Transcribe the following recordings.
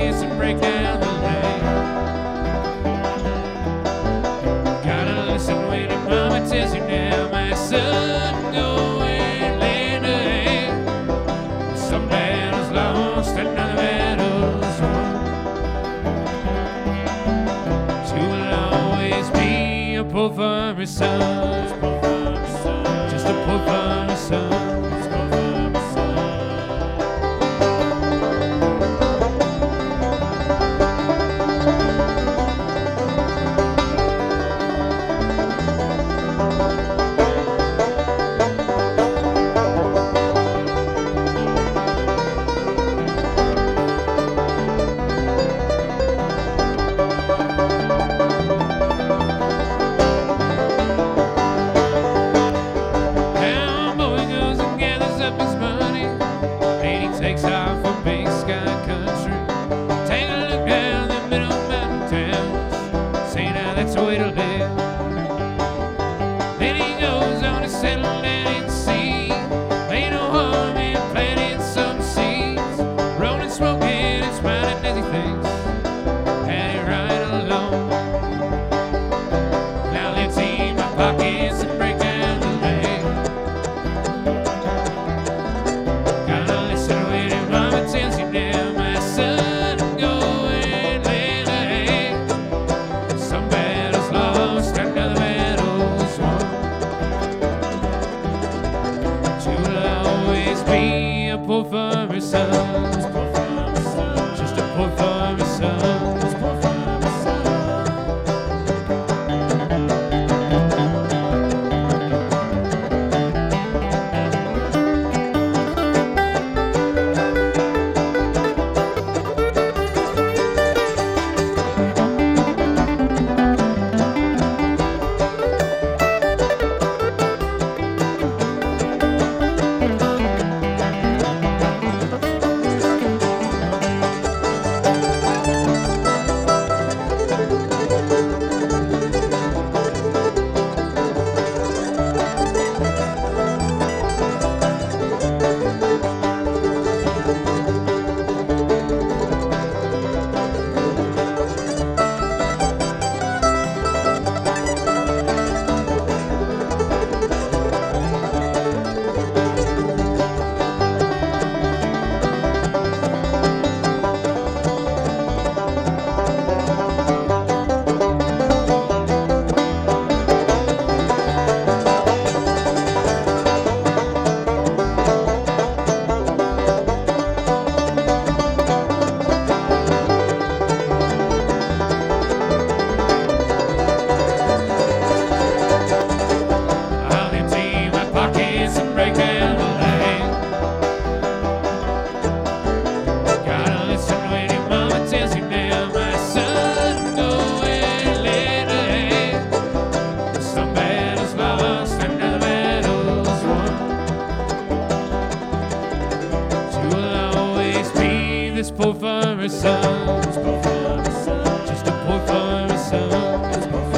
pockets and break down the lane. Gotta listen when your mama tells you now, my son, go and lend a hand. Some battle's lost, another battle's won. She will always be a poor farmer's son, just a poor farmer's son. Poor farmer's son, just a poor farmer's son.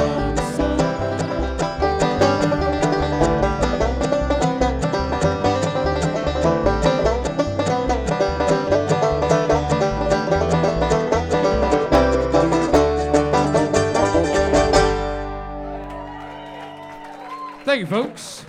Thank you, folks.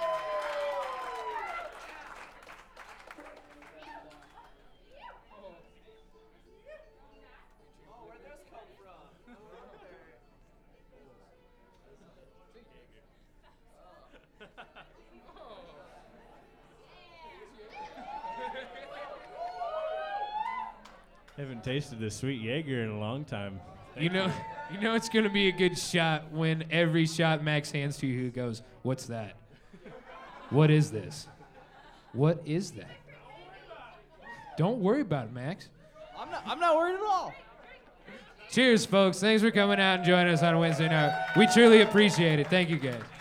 Haven't tasted a sweet Jaeger in a long time. You know it's gonna be a good shot when every shot Max hands to you, he goes, "What's that? What is this? What is that?" Don't worry about it, Max. I'm not worried at all. Cheers, folks. Thanks for coming out and joining us on a Wednesday night. We truly appreciate it. Thank you, guys.